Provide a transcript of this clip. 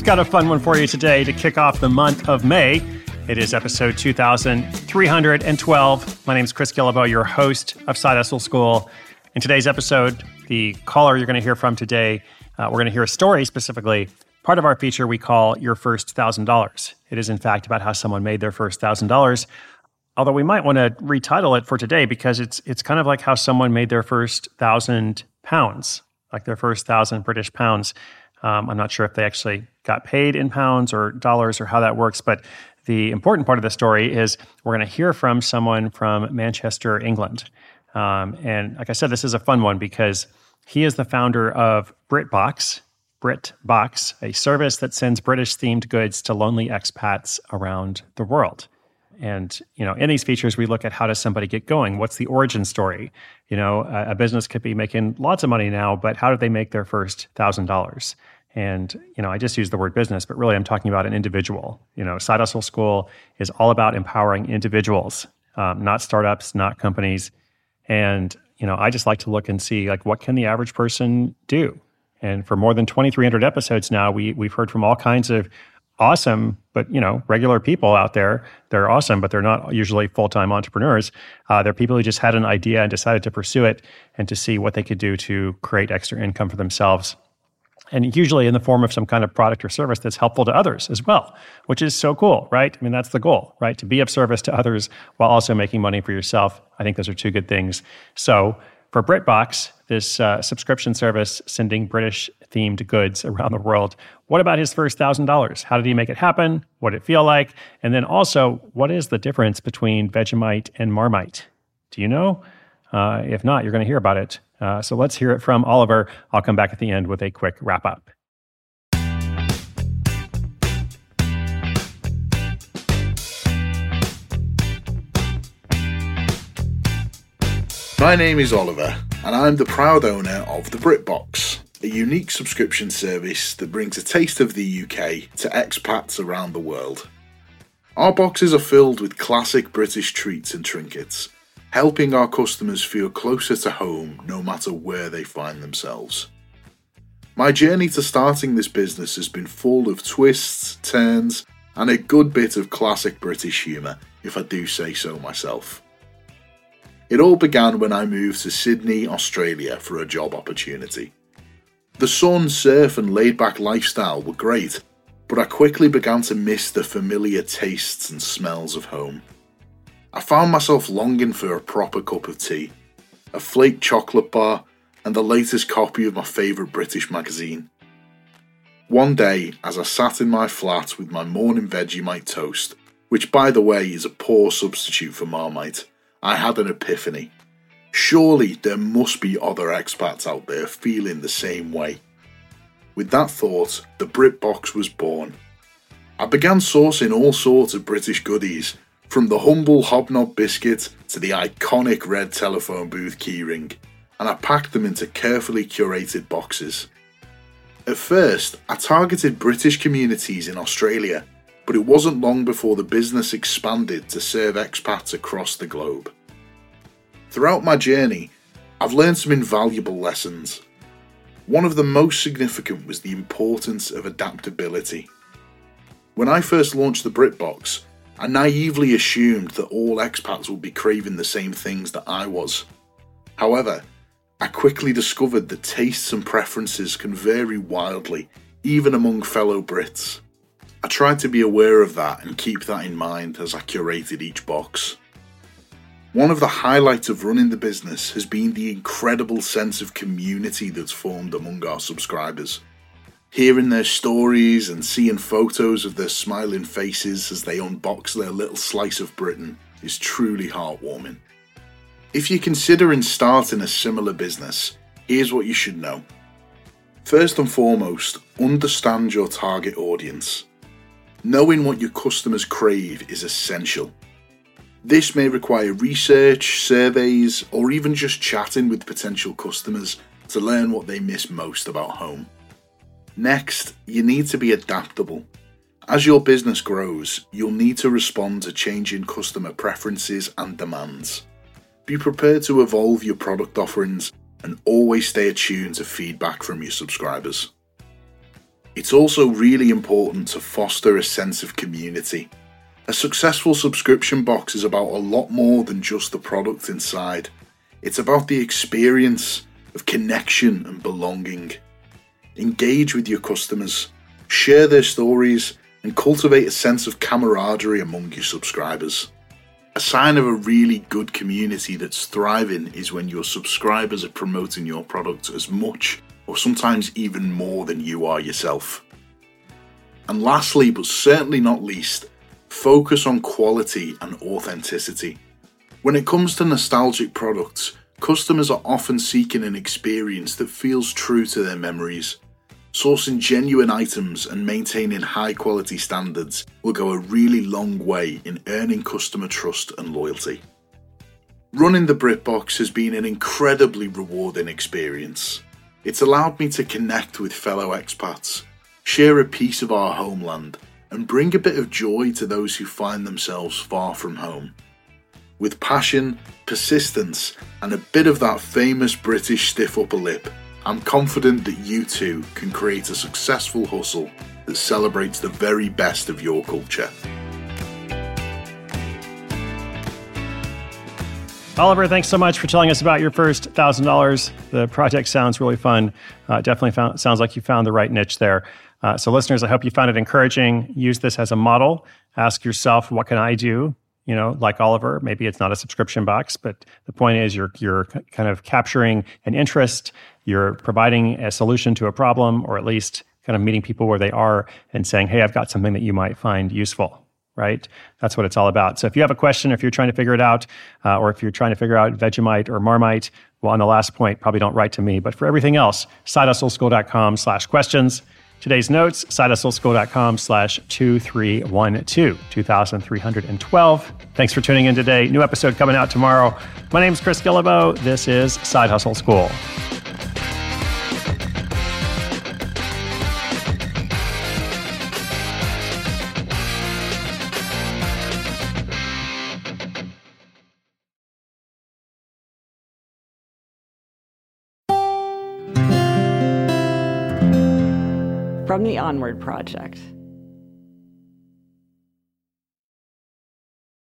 got a fun one for you today to kick off the month of May. It is episode 2312. My name is Chris Guillebeau, your host of Side Hustle School. In today's episode, the caller you're going to hear from today, we're going to hear a story specifically. Part of our feature we call Your First $1,000. It is, in fact, about how someone made their first $1,000. Although we might want to retitle it for today because it's kind of like how someone made their first 1,000 pounds, like their first 1,000 British pounds. I'm not sure if they actually got paid in pounds or dollars or how that works, but the important part of the story is we're going to hear from someone from Manchester, England. And like I said, this is a fun one because he is the founder of BritBox, a service that sends British-themed goods to lonely expats around the world. And, in these features, we look at how does somebody get going? What's the origin story? A business could be making lots of money now, but how did they make their first $1,000? And, I just use the word business, but really I'm talking about an individual. Side Hustle School is all about empowering individuals, not startups, not companies. And, I just like to look and see, what can the average person do? And for more than 2,300 episodes now, we've heard from all kinds of awesome, but, regular people out there. They're awesome, but they're not usually full-time entrepreneurs. They're people who just had an idea and decided to pursue it and to see what they could do to create extra income for themselves. And usually in the form of some kind of product or service that's helpful to others as well, which is so cool, right? I mean, that's the goal, right? To be of service to others while also making money for yourself. I think those are two good things. So for BritBox, this subscription service sending British-themed goods around the world, what about his first $1,000? How did he make it happen? What did it feel like? And then also, what is the difference between Vegemite and Marmite? Do you know? If not, you're going to hear about it. So let's hear it from Oliver. I'll come back at the end with a quick wrap-up. My name is Oliver, and I'm the proud owner of the BritBox, a unique subscription service that brings a taste of the UK to expats around the world. Our boxes are filled with classic British treats and trinkets, helping our customers feel closer to home no matter where they find themselves. My journey to starting this business has been full of twists, turns, and a good bit of classic British humour, if I do say so myself. It all began when I moved to Sydney, Australia for a job opportunity. The sun, surf and laid-back lifestyle were great, but I quickly began to miss the familiar tastes and smells of home. I found myself longing for a proper cup of tea, a flake chocolate bar, and the latest copy of my favourite British magazine. One day, as I sat in my flat with my morning Vegemite toast, which by the way is a poor substitute for Marmite, I had an epiphany. Surely there must be other expats out there feeling the same way. With that thought, the BritBox was born. I began sourcing all sorts of British goodies, from the humble hobnob biscuit to the iconic red telephone booth keyring, and I packed them into carefully curated boxes. At first, I targeted British communities in Australia, but it wasn't long before the business expanded to serve expats across the globe. Throughout my journey, I've learned some invaluable lessons. One of the most significant was the importance of adaptability. When I first launched the BritBox, I naively assumed that all expats would be craving the same things that I was. However, I quickly discovered that tastes and preferences can vary wildly, even among fellow Brits. I tried to be aware of that and keep that in mind as I curated each box. One of the highlights of running the business has been the incredible sense of community that's formed among our subscribers. Hearing their stories and seeing photos of their smiling faces as they unbox their little slice of Britain is truly heartwarming. If you're considering starting a similar business, here's what you should know. First and foremost, understand your target audience. Knowing what your customers crave is essential. This may require research, surveys, or even just chatting with potential customers to learn what they miss most about home. Next, you need to be adaptable. As your business grows, you'll need to respond to changing customer preferences and demands. Be prepared to evolve your product offerings and always stay attuned to feedback from your subscribers. It's also really important to foster a sense of community. A successful subscription box is about a lot more than just the product inside. It's about the experience of connection and belonging. Engage with your customers, share their stories, and cultivate a sense of camaraderie among your subscribers. A sign of a really good community that's thriving is when your subscribers are promoting your product as much or sometimes even more than you are yourself. And lastly, but certainly not least, focus on quality and authenticity. When it comes to nostalgic products, customers are often seeking an experience that feels true to their memories. Sourcing genuine items and maintaining high quality standards will go a really long way in earning customer trust and loyalty. Running the BritBox has been an incredibly rewarding experience. It's allowed me to connect with fellow expats, share a piece of our homeland, and bring a bit of joy to those who find themselves far from home. With passion, persistence, and a bit of that famous British stiff upper lip, I'm confident that you too can create a successful hustle that celebrates the very best of your culture. Oliver, thanks so much for telling us about your first $1,000. The project sounds really fun. Definitely sounds like you found the right niche there. So listeners, I hope you found it encouraging. Use this as a model. Ask yourself, what can I do? Like Oliver, maybe it's not a subscription box, but the point is you're kind of capturing an interest. You're providing a solution to a problem, or at least kind of meeting people where they are and saying, hey, I've got something that you might find useful, right? That's what it's all about. So if you have a question, if you're trying to figure it out, or if you're trying to figure out Vegemite or Marmite, well, on the last point, probably don't write to me. But for everything else, sidehustleschool.com/questions. Today's notes, sidehustleschool.com/2312, 2312. Thanks for tuning in today. New episode coming out tomorrow. My name is Chris Guillebeau. This is Side Hustle School. From the Onward Project.